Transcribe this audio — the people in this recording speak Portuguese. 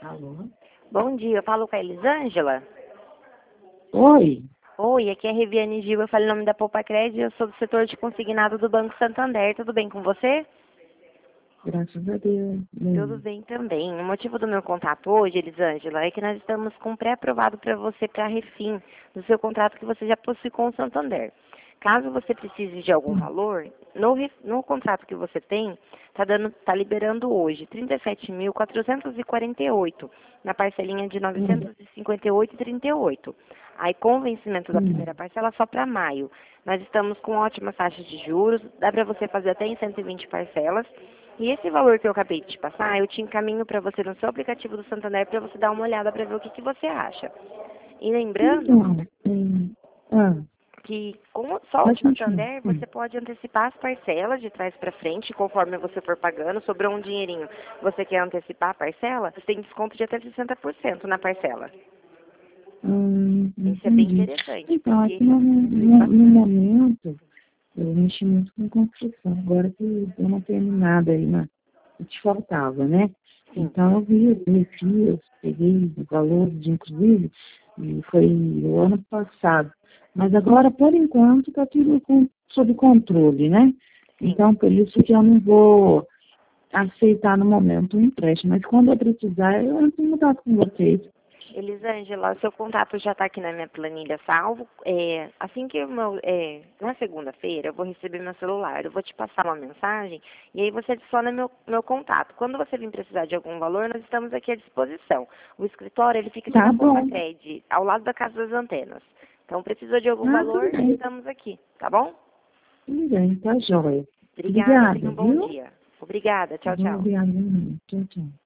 Alô? Bom dia, eu falo com a Elisângela. Oi, Oi, aqui é a Reviane Gil, eu falo em nome da Poupa Crédito, eu sou do setor de consignado do Banco Santander, tudo bem com você? graças a Deus. Tudo Bem, bem também. O motivo do meu contato hoje, Elisângela, é que nós estamos com pré-aprovado para você para refim do seu contrato que você já possui com o Santander. Caso você precise de algum valor, no contrato que você tem, tá liberando hoje 37.448 na parcelinha de hum, 958,38. Aí com o vencimento da hum, primeira parcela só para maio. Nós estamos com ótimas taxas de juros, dá para você fazer até em 120 parcelas. E esse valor que eu acabei de te passar, eu te encaminho para você no seu aplicativo do Santander para você dar uma olhada para ver o que você acha. E lembrando então, ah, que com só o pode continuar. Santander você pode antecipar as parcelas de trás para frente, conforme você for pagando, sobrou um dinheirinho, você quer antecipar a parcela, você tem desconto de até 60% na parcela. Isso é bem Entendi. interessante, Então, porque aqui no, facilita no bastante. momento, eu mexi muito com construção, agora que deu uma terminada aí que te faltava, né? Sim. Então, eu vi os desafios, peguei o valor de inclusive, e foi o ano passado. Mas agora, por enquanto, está tudo sob controle, né? Sim. Então, por isso que eu não vou aceitar no momento o empréstimo. Mas quando eu precisar, eu entro em contato com vocês. Elisângela, seu contato já está aqui na minha planilha salvo. Assim que na segunda-feira eu vou receber meu celular, eu vou te passar uma mensagem e aí você adiciona meu contato. Quando você vir precisar de algum valor, nós estamos aqui à disposição. O escritório ele fica aqui na Tá Poupa bom. Cred, ao lado da Casa das Antenas. Então, precisou de algum Ah, tudo valor, bem. estamos aqui, tá bom? Tudo bem, tá jóia. Obrigada, tenha Obrigada, um bom viu? dia. Obrigada, tchau, tchau. Obrigada. Tchau, tchau.